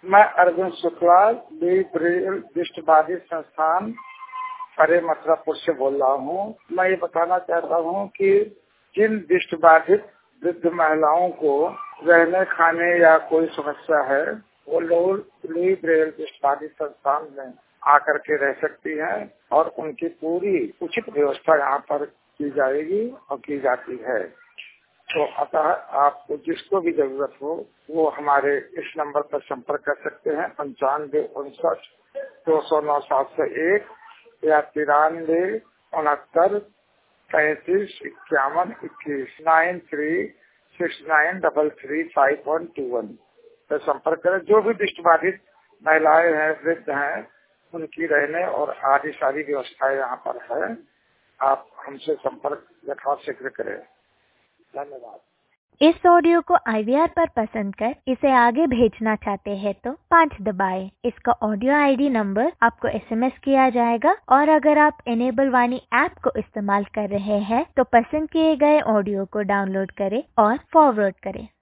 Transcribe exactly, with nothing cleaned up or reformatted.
मैं अरविंद शुक्ला, ब्रेल दृष्टिबाधित संस्थान परे मथुरापुर से बोल रहा हूँ। मैं ये बताना चाहता हूँ कि जिन दृष्टिबाधित वृद्ध महिलाओं को रहने खाने या कोई समस्या है, वो लोग ब्रेल दृष्टिबाधित संस्थान में आकर के रह सकती हैं और उनकी पूरी उचित व्यवस्था यहाँ पर की जाएगी और की जाती है। तो अतः आपको जिसको भी जरूरत हो वो हमारे इस नंबर पर संपर्क कर सकते हैं, पंचानवे उनसठ दो सौ नौ सात सौ एक या तिरानवे उनहत्तर पैंतीस इक्यावन इक्कीस nine three six nine double three five one two one पर संपर्क करें। जो भी दृष्टिबाधित महिलाएं हैं, वृद्ध हैं, उनकी रहने और आदि सारी व्यवस्थाएं यहाँ पर है। आप हमसे संपर्क यथाशीघ्र करें। धन्यवाद। इस ऑडियो को आई वी आर पर पसंद कर इसे आगे भेजना चाहते हैं तो पाँच दबाएं। इसका ऑडियो आई डी नंबर आपको एस एम एस किया जाएगा और अगर आप इनेबल वाणी ऐप को इस्तेमाल कर रहे हैं तो पसंद किए गए ऑडियो को डाउनलोड करें और फॉरवर्ड करें।